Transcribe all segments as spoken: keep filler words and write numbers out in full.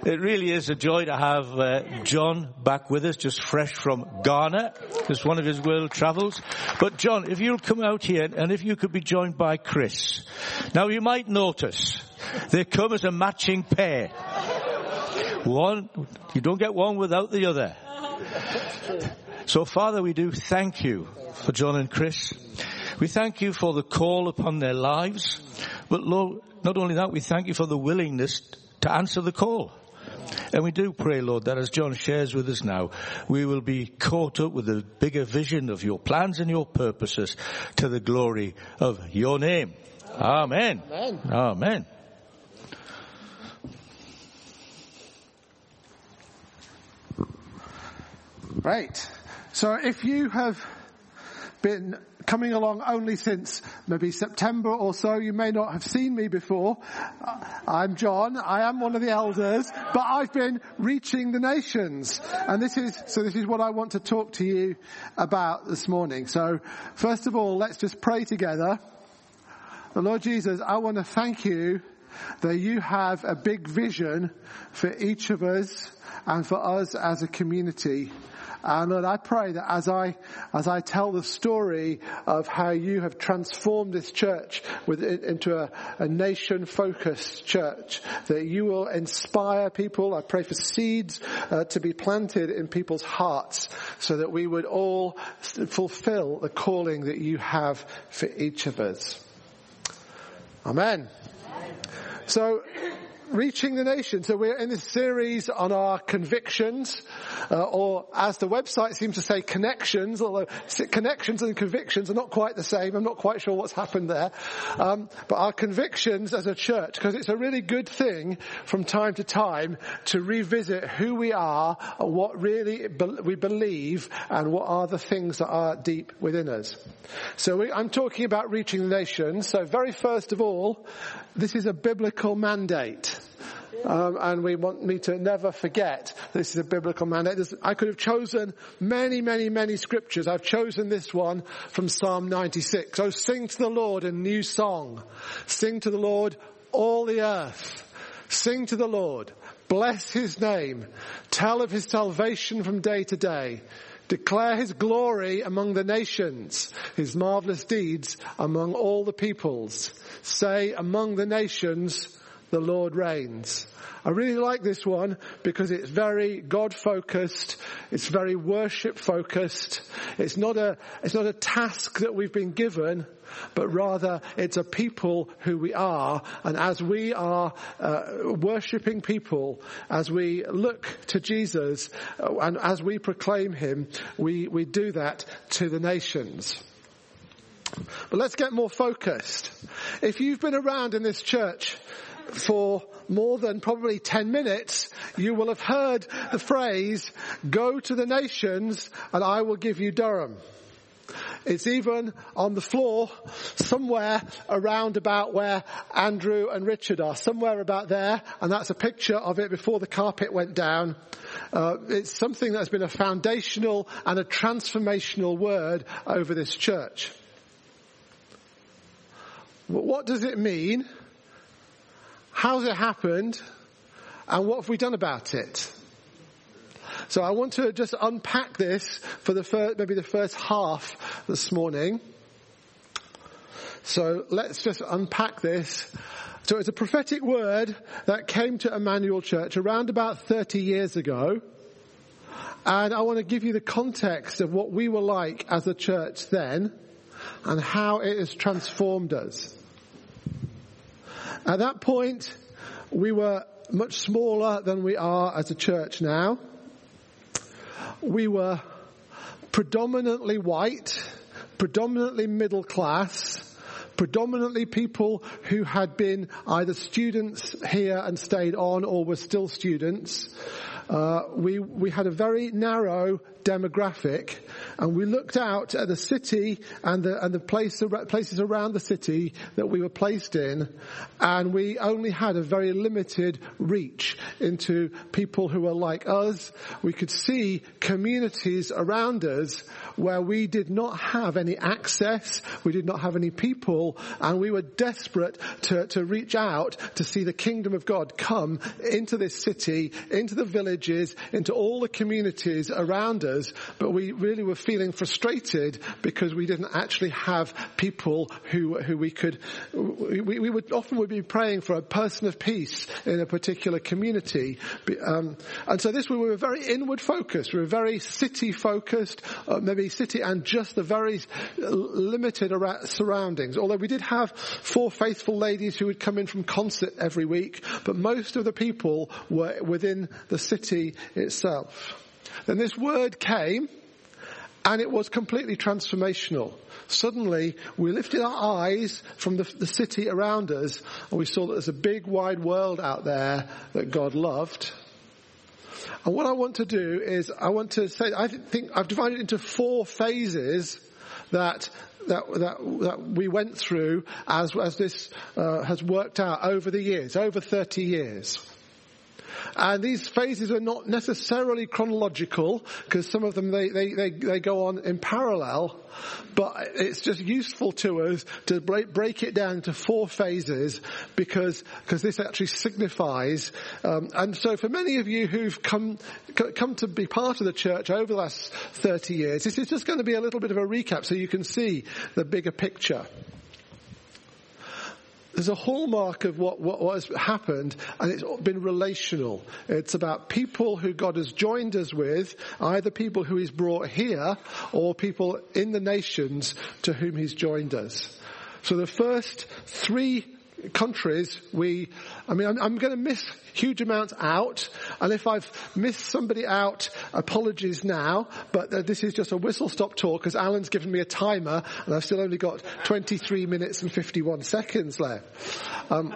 It really is a joy to have uh, John back with us, just fresh from Ghana. It's one of his world travels. But John, if you'll come out here, and if you could be joined by Chris. Now you might notice, they come as a matching pair. One, you don't get one without the other. So Father, we do thank you for John and Chris. We thank you for the call upon their lives. But Lord, not only that, we thank you for the willingness to answer the call. And we do pray, Lord, that as John shares with us now, we will be caught up with the bigger vision of your plans and your purposes to the glory of your name. Amen. Amen. Amen. Great. So if you have been coming along only since maybe September or so, you may not have seen me before. I'm John. I am one of the elders, but I've been reaching the nations. And this is, so this is what I want to talk to you about this morning. So first of all, let's just pray together. The Lord Jesus, I want to thank you that you have a big vision for each of us and for us as a community. And Lord, I pray that as I, as I tell the story of how you have transformed this church with, into a, a nation-focused church, that you will inspire people. I pray for seeds uh, to be planted in people's hearts so that we would all fulfill the calling that you have for each of us. Amen. So, reaching the nation. So we're in this series on our convictions, uh, or as the website seems to say, connections, although connections and convictions are not quite the same. I'm not quite sure what's happened there. Um, but our convictions as a church, because it's a really good thing from time to time to revisit who we are, and what really be- we believe, and what are the things that are deep within us. So we, I'm talking about reaching the nations. So very first of all, this is a biblical mandate. Um, and we want me to never forget this is a biblical mandate. There's, I could have chosen many, many, many scriptures. I've chosen this one from Psalm ninety-six. Oh, sing to the Lord a new song. Sing to the Lord all the earth. Sing to the Lord. Bless his name. Tell of his salvation from day to day. Declare his glory among the nations, his marvelous deeds among all the peoples. Say, among the nations, the Lord reigns. I really like this one because it's very God-focused. It's very worship-focused. It's not a, it's not a task that we've been given, but rather it's a people who we are. And as we are uh, worshipping people, as we look to Jesus, uh, and as we proclaim him, we, we do that to the nations. But let's get more focused. If you've been around in this church for more than probably ten minutes, you will have heard the phrase, go to the nations and I will give you Durham. It's even on the floor somewhere around about where Andrew and Richard are, somewhere about there, and that's a picture of it before the carpet went down. Uh, it's something that's been a foundational and a transformational word over this church. What does it mean? How's it happened? And what have we done about it? So I want to just unpack this for the first, maybe the first half this morning. So let's just unpack this. So it's a prophetic word that came to Emmanuel Church around about thirty years ago. And I want to give you the context of what we were like as a church then and how it has transformed us. At that point, we were much smaller than we are as a church now. We were predominantly white, predominantly middle class, predominantly people who had been either students here and stayed on or were still students. uh, we we had a very narrow demographic, and we looked out at the city and the and the place, places around the city that we were placed in, and we only had a very limited reach into people who were like us. We could see communities around us where we did not have any access, we did not have any people, and we were desperate to, to reach out to see the kingdom of God come into this city, into the villages, into all the communities around us. But we really were feeling frustrated because we didn't actually have people who who we could. We, we would often would be praying for a person of peace in a particular community, um, and so this we were very inward focused. We were very city focused, uh, maybe city and just the very limited surroundings. Although we did have four faithful ladies who would come in from concert every week, but most of the people were within the city itself. Then this word came, and it was completely transformational. Suddenly, we lifted our eyes from the, the city around us, and we saw that there's a big, wide world out there that God loved. And what I want to do is, I want to say, I think I've divided it into four phases that that that, that we went through as as this uh, has worked out over the years, over thirty years. And these phases are not necessarily chronological, because some of them, they, they, they, they go on in parallel, but it's just useful to us to break, break it down into four phases, because, because this actually signifies, um, and so for many of you who've come, come to be part of the church over the last thirty years, this is just going to be a little bit of a recap so you can see the bigger picture. There's a hallmark of what, what, what has happened, and it's been relational. It's about people who God has joined us with, either people who He's brought here or people in the nations to whom He's joined us. So the first three countries, we, I mean, I'm, I'm going to miss huge amounts out, and if I've missed somebody out, apologies now, but uh, this is just a whistle-stop talk, because Alan's given me a timer, and I've still only got twenty-three minutes and fifty-one seconds left. Um,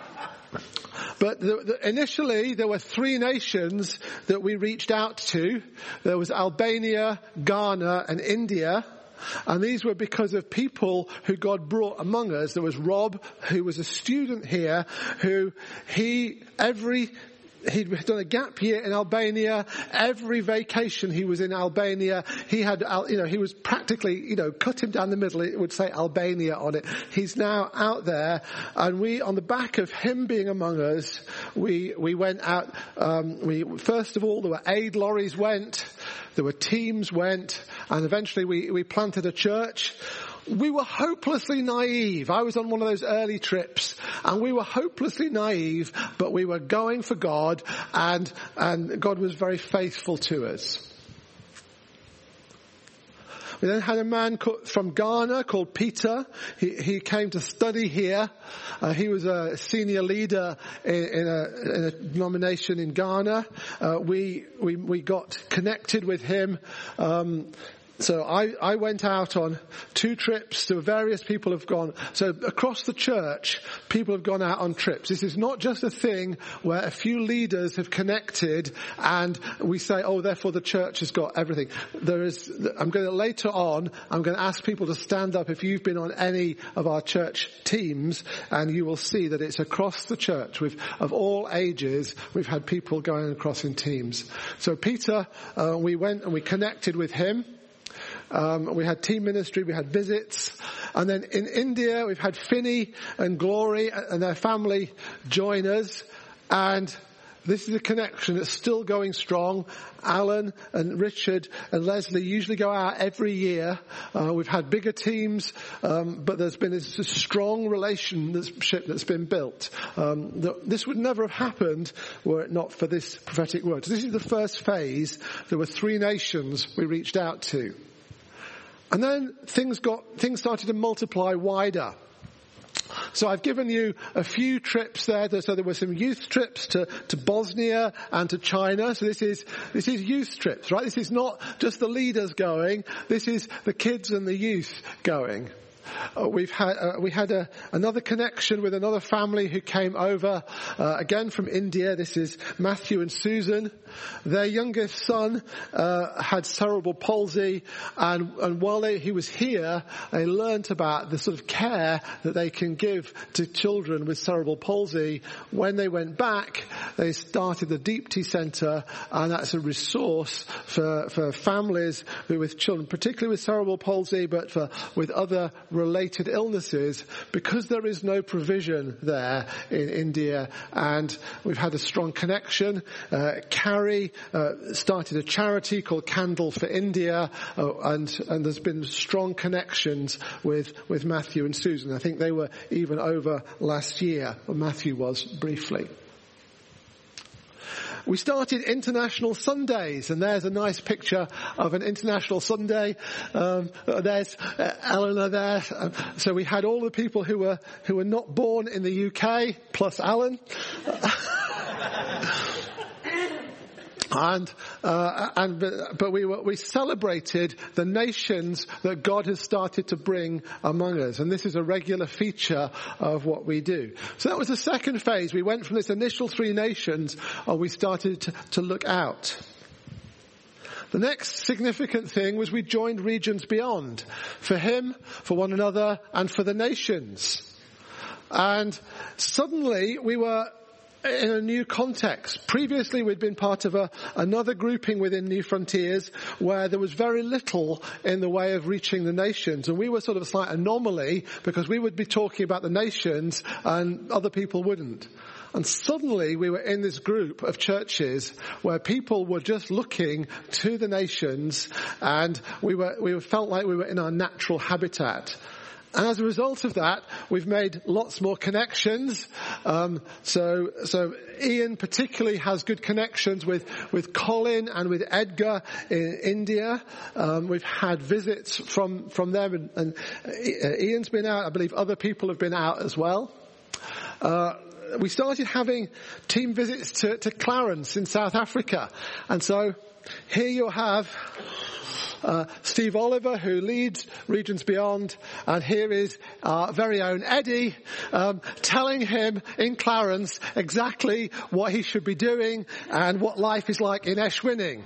But the, the, initially, there were three nations that we reached out to. There was Albania, Ghana, and India. And these were because of people who God brought among us. There was Rob, who was a student here, who he, every, he'd done a gap year in Albania. Every vacation he was in Albania. He had, you know, he was practically, you know, cut him down the middle. It would say Albania on it. He's now out there. And we, on the back of him being among us, we, we went out, um, we, first of all, there were aid lorries went. There were teams went, and eventually we, we planted a church. We were hopelessly naive. I was on one of those early trips, and we were hopelessly naive, but we were going for God, and, and God was very faithful to us. We then had a man from Ghana called Peter. He, he came to study here. Uh, he was a senior leader in, in, a, in a denomination in Ghana. Uh, we, we, we got connected with him. Um, So I, I went out on two trips. So various people have gone. So across the church, people have gone out on trips. This is not just a thing where a few leaders have connected and we say, oh, therefore the church has got everything. There is, I'm going to later on, I'm going to ask people to stand up if you've been on any of our church teams, and you will see that it's across the church. We've, of all ages, we've had people going across in teams. So Peter, uh, we went and we connected with him. Um, we had team ministry, we had visits. And then in India, we've had Finney and Glory and their family join us. And this is a connection that's still going strong. Alan and Richard and Leslie usually go out every year. Uh, we've had bigger teams, um, but there's been a strong relationship that's been built. Um, this would never have happened were it not for this prophetic word. So this is the first phase. There were three nations we reached out to. And then things got, things started to multiply wider. So I've given you a few trips there. So there were some youth trips to, to Bosnia and to China. So this is, this is youth trips, right? This is not just the leaders going. This is the kids and the youth going. uh, we've had uh, we had a, another connection with another family who came over uh, again from India. This is Matthew and Susan. Their youngest son uh, had cerebral palsy, and, and while they, he was here, they learnt about the sort of care that they can give to children with cerebral palsy. When they went back, they started the Deepti Centre, and that's a resource for, for families who with children, particularly with cerebral palsy, but for, with other related illnesses, because there is no provision there in India. And we've had a strong connection. Uh, Carrie uh, started a charity called Candle for India, uh, and, and there's been strong connections with, with Matthew and Susan. I think they were even over last year, or Matthew was briefly. We started International Sundays, and there's a nice picture of an International Sunday. Um, there's uh, Eleanor there. Um, so we had all the people who were who were not born in the U K, plus Alan. And, uh, and, but we were, we celebrated the nations that God has started to bring among us. And this is a regular feature of what we do. So that was the second phase. We went from this initial three nations, and we started to, to look out. The next significant thing was we joined Regions Beyond. For him, for one another, and for the nations. And suddenly we were in a new context. Previously we'd been part of a, another grouping within New Frontiers where there was very little in the way of reaching the nations, and we were sort of a slight anomaly because we would be talking about the nations and other people wouldn't. And suddenly we were in this group of churches where people were just looking to the nations, and we were we felt like we were in our natural habitat. And as a result of that, we've made lots more connections. Um, so, so Ian particularly has good connections with, with Colin and with Edgar in India. Um, we've had visits from, from them, and, and Ian's been out. I believe other people have been out as well. Uh, we started having team visits to, to Clarence in South Africa. And so here you'll have Uh, Steve Oliver, who leads Regions Beyond, and here is our very own Eddie, um, telling him in Clarence exactly what he should be doing and what life is like in Eschwinning.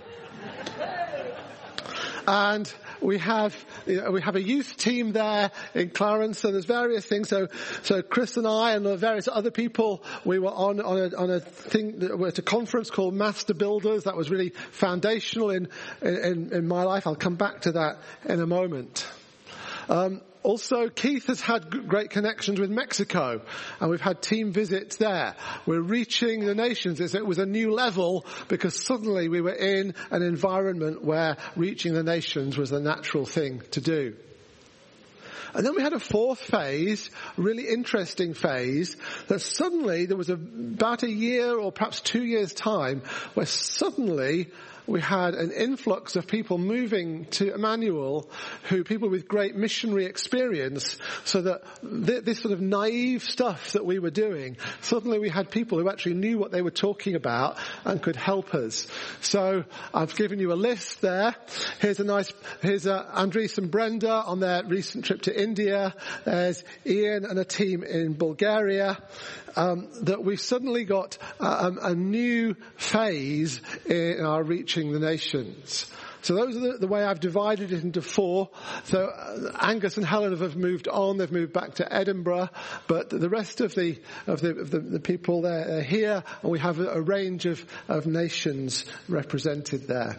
And we have, you know, we have a youth team there in Clarence, so there's various things. So, so Chris and I and the various other people, we were on, on a, on a thing, we're at a conference called Master Builders. That was really foundational in, in, in my life. I'll come back to that in a moment. Um, Also, Keith has had great connections with Mexico, and we've had team visits there. We're reaching the nations. It was a new level because suddenly we were in an environment where reaching the nations was the natural thing to do. And then we had a fourth phase, really interesting phase, that suddenly there was a, about a year or perhaps two years' time where suddenly we had an influx of people moving to Emmanuel, who people with great missionary experience, so that th- this sort of naive stuff that we were doing, suddenly we had people who actually knew what they were talking about and could help us. So I've given you a list there. Here's a nice, here's uh, Andres and Brenda on their recent trip to India. There's Ian and a team in Bulgaria. Um, that we've suddenly got uh, um, a new phase in our reaching the nations. So those are the, the way I've divided it into four. So uh, Angus and Helen have moved on; they've moved back to Edinburgh, but the rest of the of the, of the, the people there are here, and we have a, a range of, of nations represented there.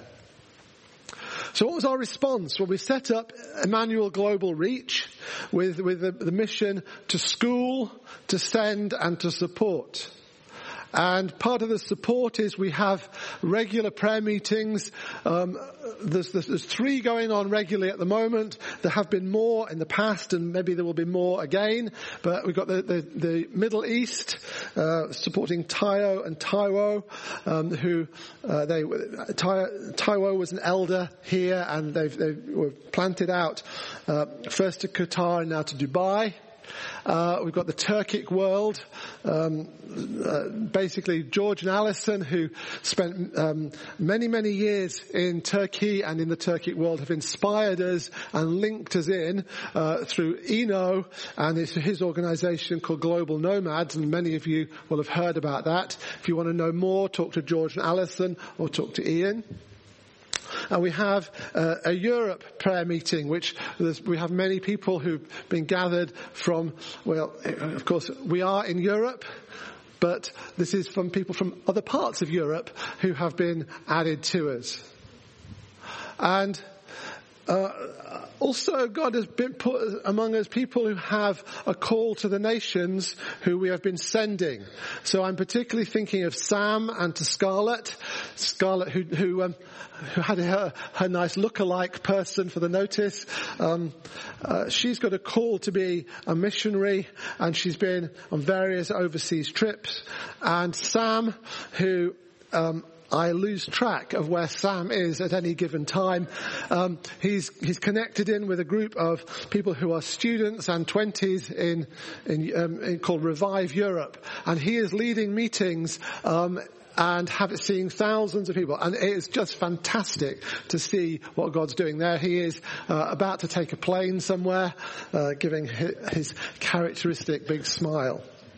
So what was our response? Well, we set up Emmanuel Global Reach with, with the, the mission to school, to send, and to support. And part of the support is we have regular prayer meetings. Um, there's, there's, there's three going on regularly at the moment. There have been more in the past, and maybe there will be more again. But we've got the, the, the Middle East uh, supporting Taiwo and Taiwo, um, who uh, they Taiwo was an elder here, and they've, they were planted out uh, first to Qatar and now to Dubai. Uh, we've got the Turkic world. Um, uh, basically, George and Alison, who spent um, many, many years in Turkey and in the Turkic world, have inspired us and linked us in uh, through Eno and his, his organisation called Global Nomads, and many of you will have heard about that. If you want to know more, talk to George and Alison or talk to Ian. And we have uh, a Europe prayer meeting, which we have many people who've been gathered from, well, of course, we are in Europe, but this is from people from other parts of Europe who have been added to us. And uh, also God has been put among us people who have a call to the nations who we have been sending. So I'm particularly thinking of Sam and to Scarlett. Scarlett who, who, um, who had her, her nice look-alike person for the notice. Um, uh, she's got a call to be a missionary, and she's been on various overseas trips. And Sam, who um, I lose track of where Sam is at any given time. Um, he's he's connected in with a group of people who are students and twenties in in, um, in called Revive Europe, and he is leading meetings. Um, and have it seeing thousands of people. And it is just fantastic to see what God's doing there. He is uh, about to take a plane somewhere, uh, giving his, his characteristic big smile.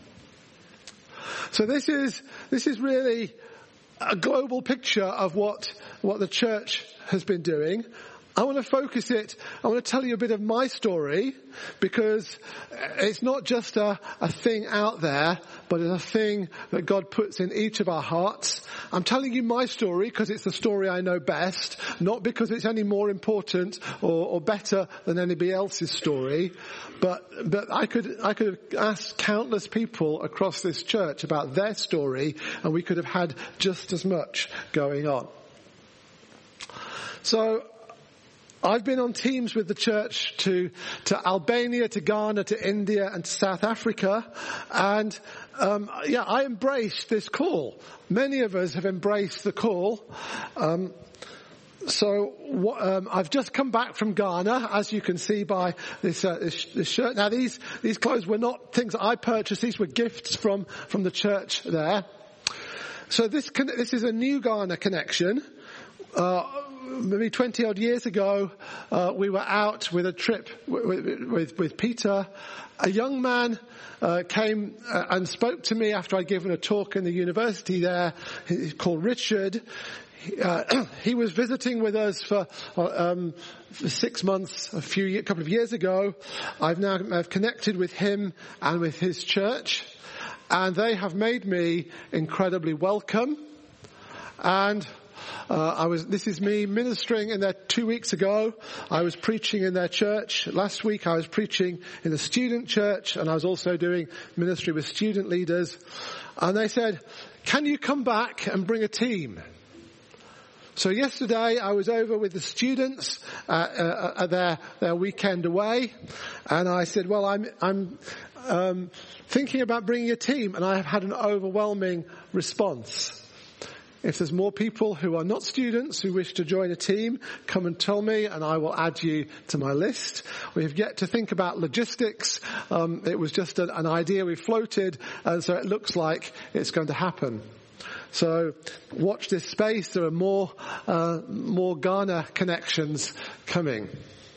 So this is, this is really a global picture of what, what the church has been doing. I want to focus it, I want to tell you a bit of my story, because it's not just a, a thing out there, but it's a thing that God puts in each of our hearts. I'm telling you my story because it's the story I know best, not because it's any more important or, or better than anybody else's story. But, but I could, I could have asked countless people across this church about their story, and we could have had just as much going on. So, I've been on teams with the church to, to Albania, to Ghana, to India, and to South Africa. And, um, yeah, I embraced this call. Many of us have embraced the call. Um, so, what, um, I've just come back from Ghana, as you can see by this, uh, this, this shirt. Now, these, these clothes were not things that I purchased. These were gifts from, from the church there. So this, this is a new Ghana connection. Uh, maybe twenty odd years ago, uh, we were out with a trip with, with, with Peter. A young man uh, came uh, and spoke to me after I'd given a talk in the university there. He's called Richard. He, uh, he was visiting with us for, um, for six months, a few, a couple of years ago. I've now I've connected with him and with his church, and they have made me incredibly welcome. And Uh, I was, this is me ministering in there two weeks ago. I was preaching in their church. Last week I was preaching in a student church, and I was also doing ministry with student leaders. And they said, can you come back and bring a team? So yesterday I was over with the students uh, uh, at their, their weekend away. And I said, well, I'm, I'm, um, thinking about bringing a team. And I have had an overwhelming response. If there's more people who are not students who wish to join a team, come and tell me and I will add you to my list. We have yet to think about logistics. Um, it was just an, an idea we floated, and so it looks like it's going to happen. So watch this space. There are more, uh, more Ghana connections coming.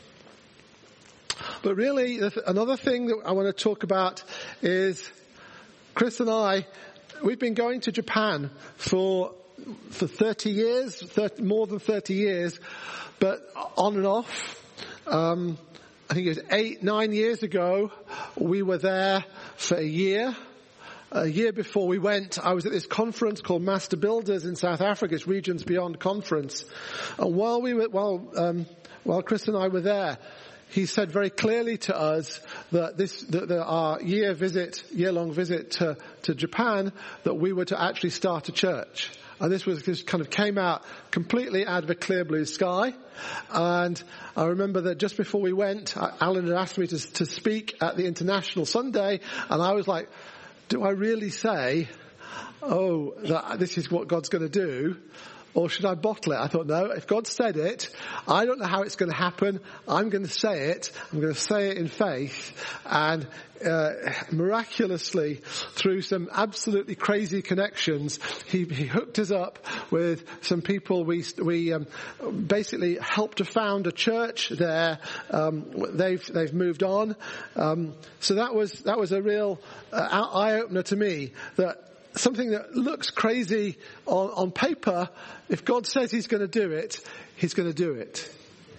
But really, another thing that I want to talk about is Chris and I, we've been going to Japan for for thirty years, thirty, more than thirty years, but on and off. Um, I think it was eight, nine years ago, we were there for a year. A year before we went, I was at this conference called Master Builders in South Africa's Regions Beyond Conference. And while we were, while, um, while Chris and I were there, he said very clearly to us that this, that our year visit, year-long visit to, to Japan, that we were to actually start a church. And this was just kind of came out completely out of a clear blue sky. And I remember that just before we went, Alan had asked me to, to speak at the International Sunday, and I was like, do I really say, oh, that this is what God's going to do? or should I bottle it? I thought, no, if God said it, I don't know how it's going to happen. I'm going to say it. I'm going to say it in faith. And uh, miraculously, through some absolutely crazy connections, he, he hooked us up with some people. We we um, basically helped to found a church there. Um, they've they've moved on. Um, so that was that was a real uh, eye opener to me, that something that looks crazy on, on paper, if God says he's going to do it, he's going to do it.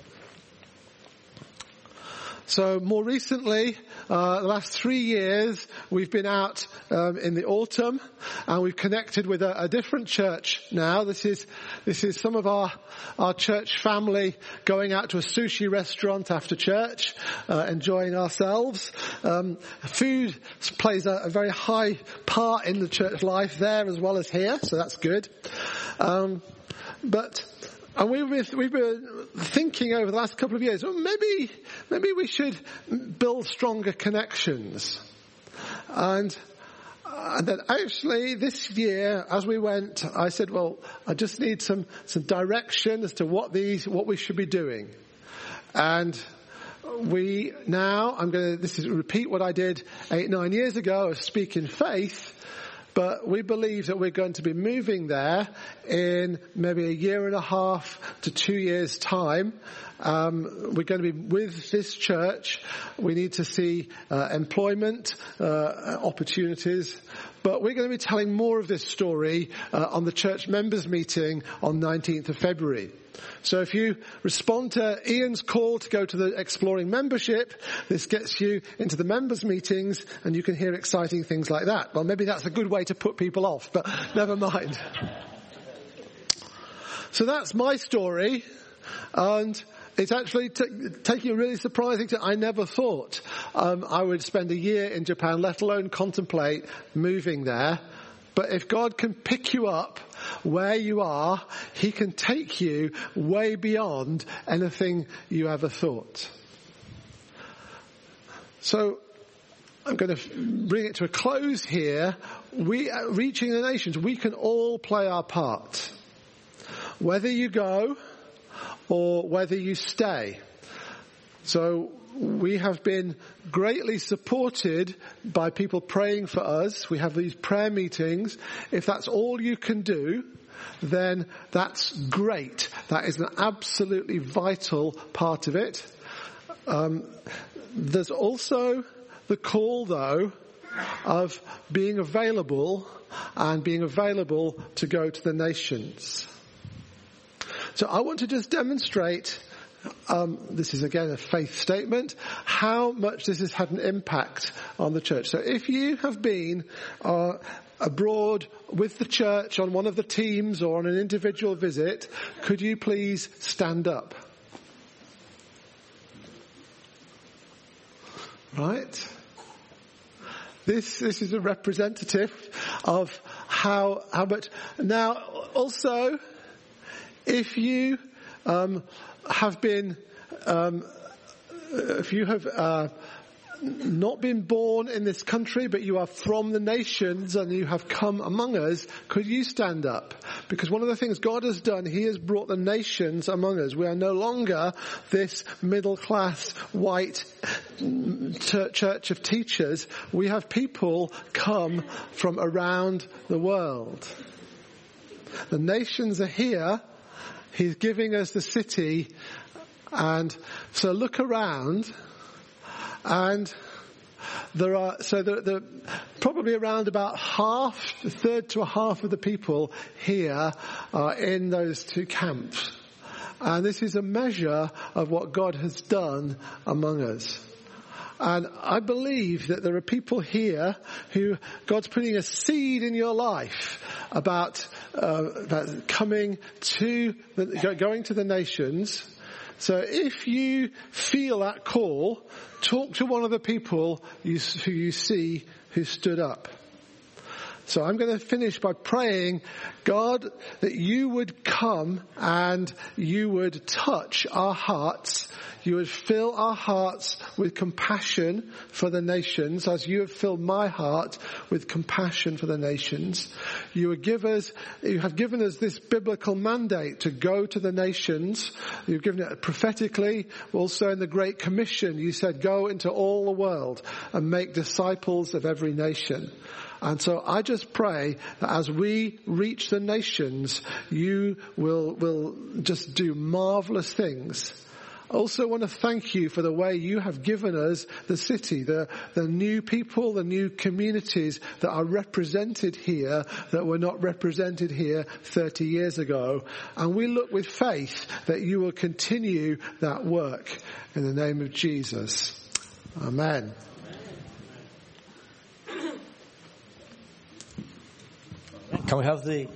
So more recently, uh, the last three years, we've been out um, in the autumn, and we've connected with a, a different church now. This is this is some of our our church family going out to a sushi restaurant after church, uh, enjoying ourselves. Um, food plays a, a very high part in the church life there as well as here, so that's good. Um, but. And we've been, we've been thinking over the last couple of years, well, maybe, maybe we should build stronger connections. And, and then actually this year, as we went, I said, well, I just need some, some direction as to what these, what we should be doing. And we now, I'm going to, this is repeat what I did eight, nine years ago, speak in faith. But we believe that we're going to be moving there in maybe a year and a half to two years' time. Um, we're going to be with this church. We need to see uh, employment uh, opportunities. But we're going to be telling more of this story uh, on the church members meeting on nineteenth of February. So if you respond to Ian's call to go to the Exploring membership, this gets you into the members meetings and you can hear exciting things like that. Well, maybe that's a good way to put people off, but never mind. So that's my story, and it's actually t- taking a really surprising to, I never thought um, I would spend a year in Japan, let alone contemplate moving there. But if God can pick you up where you are, he can take you way beyond anything you ever thought. So I'm going to bring it to a close here. We, uh, reaching the nations, we can all play our part. Whether you go or whether you stay. So we have been greatly supported by people praying for us. We have these prayer meetings. If that's all you can do, then that's great. That is an absolutely vital part of it. Um, there's also the call, though, of being available and being available to go to the nations. So I want to just demonstrate, um, this is again a faith statement, how much this has had an impact on the church. So if you have been uh, abroad with the church on one of the teams or on an individual visit, could you please stand up? Right? This this is a representative of how how much. Now, also, if you um, have been, um, if you have uh, not been born in this country, but you are from the nations and you have come among us, could you stand up? Because one of the things God has done, he has brought the nations among us. We are no longer this middle class white church of teachers. We have people come from around the world. The nations are here. He's giving us the city. And so look around, and there are, so the, the, probably around about half, a third to a half of the people here are in those two camps. And this is a measure of what God has done among us. And I believe that there are people here who God's putting a seed in your life about, uh, about coming to, the, going to the nations. So if you feel that call, talk to one of the people you, who you see who stood up. So I'm going to finish by praying, God, that you would come and you would touch our hearts. You would fill our hearts with compassion for the nations, as you have filled my heart with compassion for the nations. You would give us, you have given us this biblical mandate to go to the nations. You've given it prophetically, also in the Great Commission. You said, go into all the world and make disciples of every nation. And so I just pray that as we reach the nations, you will, will just do marvelous things. I also want to thank you for the way you have given us the city, the, the new people, the new communities that are represented here that were not represented here thirty years ago. And we look with faith that you will continue that work in the name of Jesus. Amen. Can we have the